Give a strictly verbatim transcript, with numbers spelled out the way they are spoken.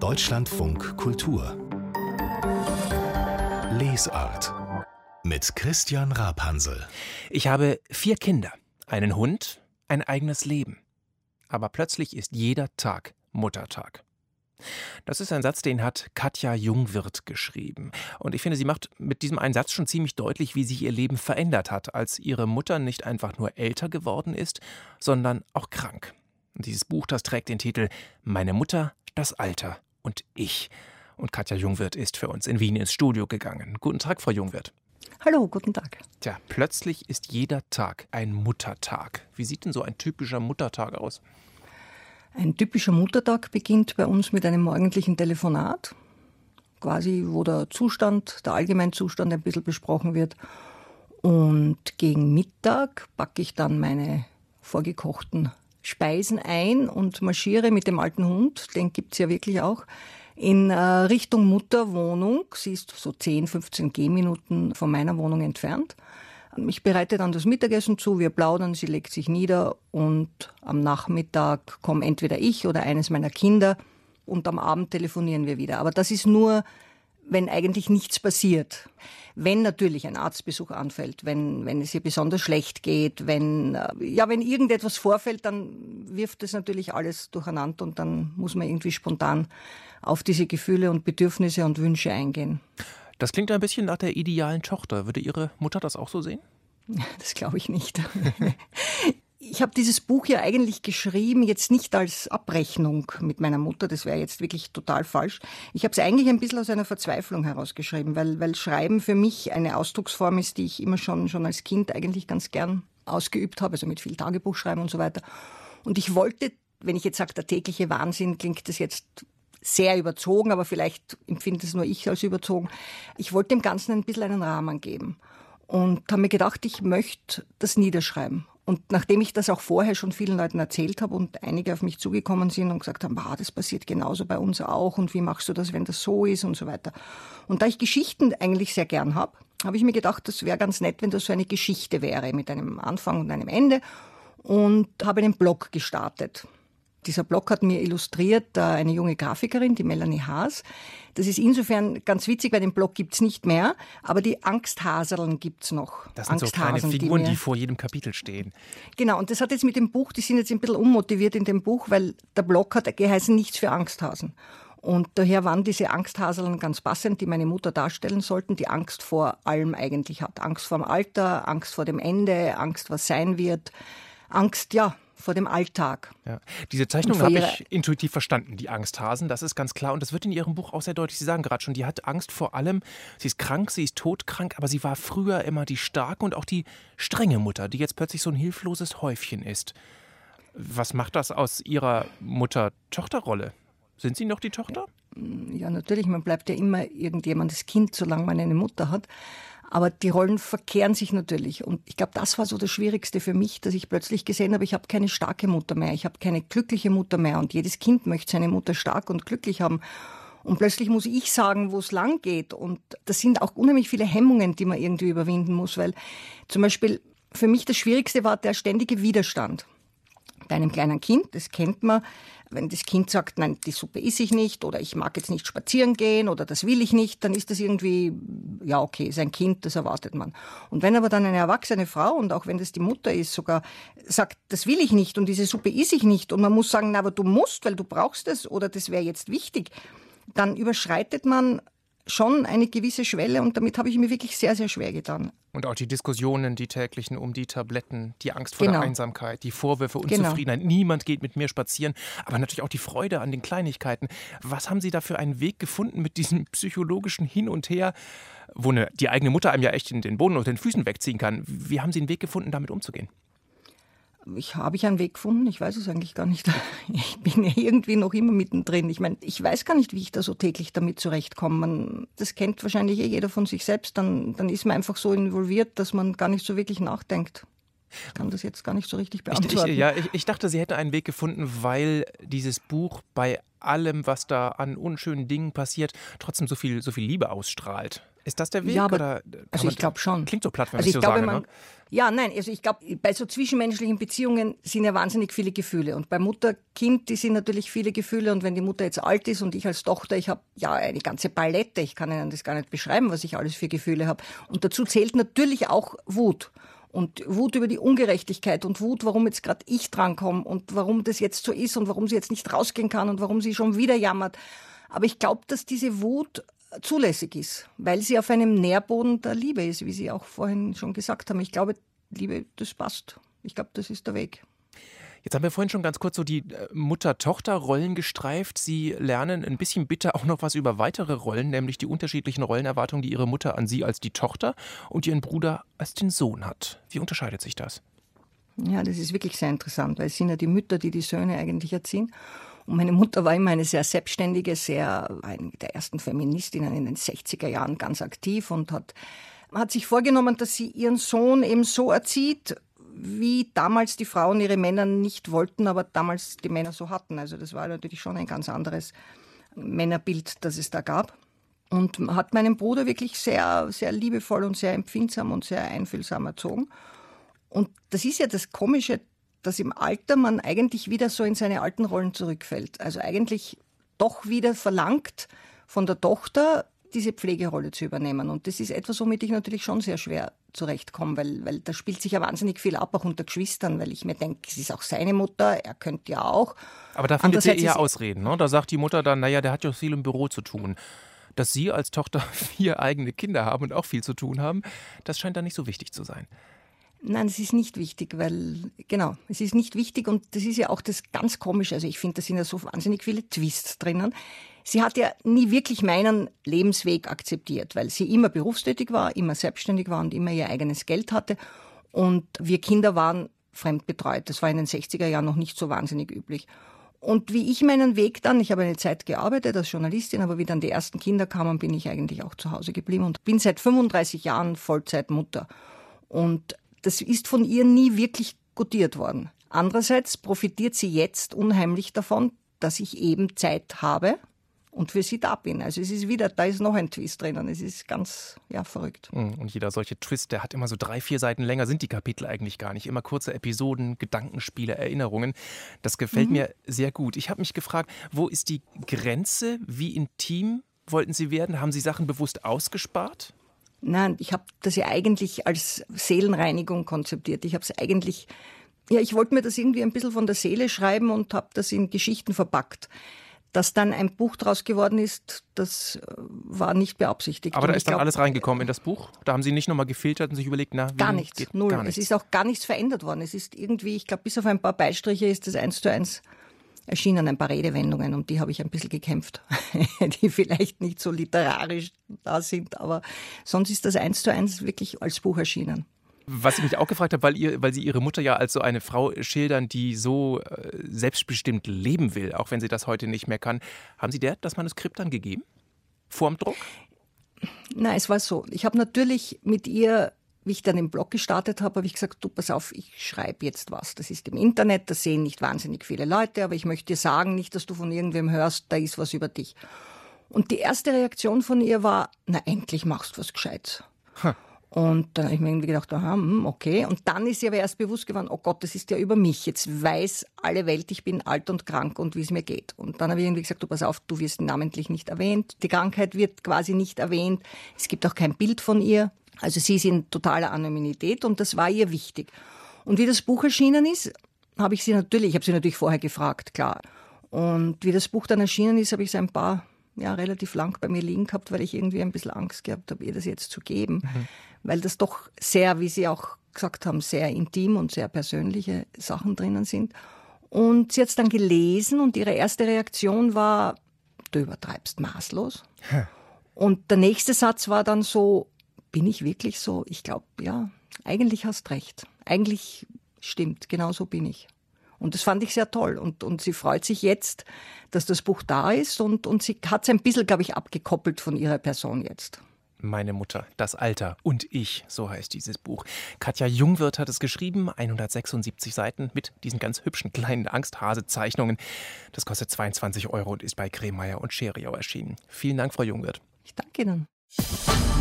Deutschlandfunk Kultur Lesart mit Christian Rapansel. Ich habe vier Kinder, einen Hund, ein eigenes Leben. Aber plötzlich ist jeder Tag Muttertag. Das ist ein Satz, den hat Katja Jungwirth geschrieben. Und ich finde, sie macht mit diesem einen Satz schon ziemlich deutlich, wie sich ihr Leben verändert hat, als ihre Mutter nicht einfach nur älter geworden ist, sondern auch krank. Und dieses Buch, das trägt den Titel »Meine Mutter, das Alter und ich«. Und Katja Jungwirth ist für uns in Wien ins Studio gegangen. Guten Tag, Frau Jungwirth. Hallo, guten Tag. Tja, plötzlich ist jeder Tag ein Muttertag. Wie sieht denn so ein typischer Muttertag aus? Ein typischer Muttertag beginnt bei uns mit einem morgendlichen Telefonat, quasi wo der Zustand, der Allgemeinzustand ein bisschen besprochen wird. Und gegen Mittag packe ich dann meine vorgekochten Speisen ein und marschiere mit dem alten Hund, den gibt es ja wirklich auch, in äh, Richtung Mutterwohnung. Sie ist so zehn, fünfzehn Gehminuten von meiner Wohnung entfernt. Ich bereite dann das Mittagessen zu, wir plaudern, sie legt sich nieder und am Nachmittag kommen entweder ich oder eines meiner Kinder und am Abend telefonieren wir wieder. Aber das ist nur, wenn eigentlich nichts passiert. Wenn natürlich ein Arztbesuch anfällt, wenn, wenn es ihr besonders schlecht geht, wenn, ja, wenn irgendetwas vorfällt, dann wirft es natürlich alles durcheinander und dann muss man irgendwie spontan auf diese Gefühle und Bedürfnisse und Wünsche eingehen. Das klingt ein bisschen nach der idealen Tochter. Würde Ihre Mutter das auch so sehen? Das glaube ich nicht. Ich habe dieses Buch ja eigentlich geschrieben, jetzt nicht als Abrechnung mit meiner Mutter, das wäre jetzt wirklich total falsch. Ich habe es eigentlich ein bisschen aus einer Verzweiflung herausgeschrieben, weil, weil Schreiben für mich eine Ausdrucksform ist, die ich immer schon, schon als Kind eigentlich ganz gern ausgeübt habe, also mit viel Tagebuchschreiben und so weiter. Und ich wollte, wenn ich jetzt sage, der tägliche Wahnsinn, klingt das jetzt sehr überzogen, aber vielleicht empfindet es nur ich als überzogen. Ich wollte dem Ganzen ein bisschen einen Rahmen geben und habe mir gedacht, ich möchte das niederschreiben. Und nachdem ich das auch vorher schon vielen Leuten erzählt habe und einige auf mich zugekommen sind und gesagt haben, ah, das passiert genauso bei uns auch und wie machst du das, wenn das so ist und so weiter. Und da ich Geschichten eigentlich sehr gern habe, habe ich mir gedacht, das wäre ganz nett, wenn das so eine Geschichte wäre mit einem Anfang und einem Ende und habe einen Blog gestartet. Dieser Blog hat mir illustriert eine junge Grafikerin, die Melanie Haas. Das ist insofern ganz witzig, weil den Blog gibt's nicht mehr, aber die Angsthaseln gibt's noch. Das sind so kleine Figuren, die, die vor jedem Kapitel stehen. Genau, und das hat jetzt mit dem Buch, die sind jetzt ein bisschen unmotiviert in dem Buch, weil der Blog hat geheißen Nichts für Angsthasen. Und daher waren diese Angsthaseln ganz passend, die meine Mutter darstellen sollten, die Angst vor allem eigentlich hat. Angst vor dem Alter, Angst vor dem Ende, Angst, was sein wird, Angst, ja, vor dem Alltag. Ja. Diese Zeichnung habe ich intuitiv verstanden, die Angsthasen, das ist ganz klar. Und das wird in Ihrem Buch auch sehr deutlich. Sie sagen gerade schon, die hat Angst vor allem. Sie ist krank, sie ist todkrank, aber sie war früher immer die starke und auch die strenge Mutter, die jetzt plötzlich so ein hilfloses Häufchen ist. Was macht das aus Ihrer Mutter-Tochter-Rolle? Sind Sie noch die Tochter? Ja, natürlich, man bleibt ja immer irgendjemandes Kind, solange man eine Mutter hat. Aber die Rollen verkehren sich natürlich. Und ich glaube, das war so das Schwierigste für mich, dass ich plötzlich gesehen habe, ich habe keine starke Mutter mehr, ich habe keine glückliche Mutter mehr. Und jedes Kind möchte seine Mutter stark und glücklich haben. Und plötzlich muss ich sagen, wo es lang geht. Und das sind auch unheimlich viele Hemmungen, die man irgendwie überwinden muss. Weil zum Beispiel für mich das Schwierigste war der ständige Widerstand. Bei einem kleinen Kind, das kennt man, wenn das Kind sagt, nein, die Suppe esse ich nicht oder ich mag jetzt nicht spazieren gehen oder das will ich nicht, dann ist das irgendwie, ja okay, ist ein Kind, das erwartet man. Und wenn aber dann eine erwachsene Frau und auch wenn das die Mutter ist, sogar sagt, das will ich nicht und diese Suppe esse ich nicht und man muss sagen, na, aber du musst, weil du brauchst es oder das wäre jetzt wichtig, dann überschreitet man schon eine gewisse Schwelle und damit habe ich mir wirklich sehr, sehr schwer getan. Und auch die Diskussionen, die täglichen um die Tabletten, die Angst vor genau. der Einsamkeit, die Vorwürfe, Unzufriedenheit, genau. Niemand geht mit mir spazieren, aber natürlich auch die Freude an den Kleinigkeiten. Was haben Sie da für einen Weg gefunden mit diesem psychologischen Hin und Her, wo eine, die eigene Mutter einem ja echt in den Boden unter den Füßen wegziehen kann? Wie haben Sie einen Weg gefunden, damit umzugehen? Ich, habe ich einen Weg gefunden? Ich weiß es eigentlich gar nicht. Ich bin ja irgendwie noch immer mittendrin. Ich meine, ich weiß gar nicht, wie ich da so täglich damit zurechtkomme. Man, das kennt wahrscheinlich eh jeder von sich selbst. Dann, dann ist man einfach so involviert, dass man gar nicht so wirklich nachdenkt. Ich kann das jetzt gar nicht so richtig beantworten. Ich, ich, ja, ich, ich dachte, Sie hätte einen Weg gefunden, weil dieses Buch bei allem, was da an unschönen Dingen passiert, trotzdem so viel, so viel Liebe ausstrahlt. Ist das der Weg? Ja, aber, oder also ich glaube schon. Klingt so platt, wenn also ich so glaube, sage, man, ne? Ja, nein, also ich glaube, bei so zwischenmenschlichen Beziehungen sind ja wahnsinnig viele Gefühle. Und bei Mutter-Kind, die sind natürlich viele Gefühle. Und wenn die Mutter jetzt alt ist und ich als Tochter, ich habe ja eine ganze Palette, ich kann Ihnen das gar nicht beschreiben, was ich alles für Gefühle habe. Und dazu zählt natürlich auch Wut. Und Wut über die Ungerechtigkeit und Wut, warum jetzt gerade ich drankomme und warum das jetzt so ist und warum sie jetzt nicht rausgehen kann und warum sie schon wieder jammert. Aber ich glaube, dass diese Wut zulässig ist, weil sie auf einem Nährboden der Liebe ist, wie Sie auch vorhin schon gesagt haben. Ich glaube, Liebe, das passt. Ich glaube, das ist der Weg. Jetzt haben wir vorhin schon ganz kurz so die Mutter-Tochter-Rollen gestreift. Sie lernen ein bisschen bitte auch noch was über weitere Rollen, nämlich die unterschiedlichen Rollenerwartungen, die Ihre Mutter an Sie als die Tochter und Ihren Bruder als den Sohn hat. Wie unterscheidet sich das? Ja, das ist wirklich sehr interessant, weil es sind ja die Mütter, die die Söhne eigentlich erziehen. Und meine Mutter war immer eine sehr selbstständige, sehr, eine der ersten Feministinnen in den sechziger Jahren, ganz aktiv und hat, hat sich vorgenommen, dass sie ihren Sohn eben so erzieht, wie damals die Frauen ihre Männer nicht wollten, aber damals die Männer so hatten. Also das war natürlich schon ein ganz anderes Männerbild, das es da gab. Und hat meinen Bruder wirklich sehr, sehr liebevoll und sehr empfindsam und sehr einfühlsam erzogen. Und das ist ja das Komische, dass im Alter man eigentlich wieder so in seine alten Rollen zurückfällt. Also eigentlich doch wieder verlangt von der Tochter, diese Pflegerolle zu übernehmen. Und das ist etwas, womit ich natürlich schon sehr schwer zurechtkomme, weil, weil da spielt sich ja wahnsinnig viel ab, auch unter Geschwistern, weil ich mir denke, es ist auch seine Mutter, er könnte ja auch. Aber da findet sie eher Ausreden, ne? Da sagt die Mutter dann, naja, der hat ja viel im Büro zu tun. Dass Sie als Tochter vier eigene Kinder haben und auch viel zu tun haben, das scheint da nicht so wichtig zu sein. Nein, es ist nicht wichtig, weil, genau, es ist nicht wichtig und das ist ja auch das ganz Komische. Also ich finde, da sind ja so wahnsinnig viele Twists drinnen. Sie hat ja nie wirklich meinen Lebensweg akzeptiert, weil sie immer berufstätig war, immer selbstständig war und immer ihr eigenes Geld hatte. Und wir Kinder waren fremdbetreut. Das war in den sechziger Jahren noch nicht so wahnsinnig üblich. Und wie ich meinen Weg dann, ich habe eine Zeit gearbeitet als Journalistin, aber wie dann die ersten Kinder kamen, bin ich eigentlich auch zu Hause geblieben und bin seit fünfunddreißig Jahren Vollzeitmutter. Und das ist von ihr nie wirklich gutiert worden. Andererseits profitiert sie jetzt unheimlich davon, dass ich eben Zeit habe und für sie da bin. Also es ist wieder, da ist noch ein Twist drinnen. Es ist ganz, ja, verrückt. Und jeder solche Twist, der hat immer so drei, vier Seiten länger, sind die Kapitel eigentlich gar nicht. Immer kurze Episoden, Gedankenspiele, Erinnerungen. Das gefällt mhm. mir sehr gut. Ich habe mich gefragt, wo ist die Grenze? Wie intim wollten Sie werden? Haben Sie Sachen bewusst ausgespart? Nein, ich habe das ja eigentlich als Seelenreinigung konzeptiert. Ich habe es eigentlich, ja, ich wollte mir das irgendwie ein bisschen von der Seele schreiben und habe das in Geschichten verpackt. Dass dann ein Buch draus geworden ist, das war nicht beabsichtigt. Aber da ist dann glaub, alles reingekommen in das Buch? Da haben Sie nicht nochmal gefiltert und sich überlegt, na, wie gar nichts, geht? null. Gar nichts. Es ist auch gar nichts verändert worden. Es ist irgendwie, ich glaube, bis auf ein paar Beistriche ist das eins zu eins erschienen, ein paar Redewendungen, um die habe ich ein bisschen gekämpft, die vielleicht nicht so literarisch da sind, aber sonst ist das eins zu eins wirklich als Buch erschienen. Was ich mich auch gefragt habe, weil, ihr, weil Sie Ihre Mutter ja als so eine Frau schildern, die so äh, selbstbestimmt leben will, auch wenn sie das heute nicht mehr kann. Haben Sie der das Manuskript dann gegeben? Vorm Druck? Nein, es war so. Ich habe natürlich mit ihr, wie ich dann den Blog gestartet habe, habe ich gesagt, du, pass auf, ich schreibe jetzt was. Das ist im Internet, das sehen nicht wahnsinnig viele Leute, aber ich möchte dir sagen, nicht, dass du von irgendwem hörst, da ist was über dich. Und die erste Reaktion von ihr war, na endlich machst du was Gescheites. Hm. Und dann habe ich mir irgendwie gedacht, aha, okay. Und dann ist ihr aber erst bewusst geworden, oh Gott, das ist ja über mich. Jetzt weiß alle Welt, ich bin alt und krank und wie es mir geht. Und dann habe ich irgendwie gesagt, du pass auf, du wirst namentlich nicht erwähnt. Die Krankheit wird quasi nicht erwähnt. Es gibt auch kein Bild von ihr. Also sie ist in totaler Anonymität und das war ihr wichtig. Und wie das Buch erschienen ist, habe ich sie natürlich, ich habe sie natürlich vorher gefragt, klar. Und wie das Buch dann erschienen ist, habe ich es ein paar, ja, relativ lang bei mir liegen gehabt, weil ich irgendwie ein bisschen Angst gehabt habe, ihr das jetzt zu geben. Mhm. Weil das doch sehr, wie Sie auch gesagt haben, sehr intim und sehr persönliche Sachen drinnen sind. Und sie hat es dann gelesen und ihre erste Reaktion war, du übertreibst maßlos. Hm. Und der nächste Satz war dann so, bin ich wirklich so? Ich glaube, ja, eigentlich hast recht. Eigentlich stimmt, genau so bin ich. Und das fand ich sehr toll. Und, und sie freut sich jetzt, dass das Buch da ist. Und, und sie hat es ein bisschen, glaube ich, abgekoppelt von ihrer Person jetzt. Meine Mutter, das Alter und ich, so heißt dieses Buch. Katja Jungwirth hat es geschrieben, hundertsechsundsiebzig Seiten mit diesen ganz hübschen kleinen Angsthase-Zeichnungen. Das kostet zweiundzwanzig Euro und ist bei Kremeyer und Scheriau erschienen. Vielen Dank, Frau Jungwirth. Ich danke Ihnen.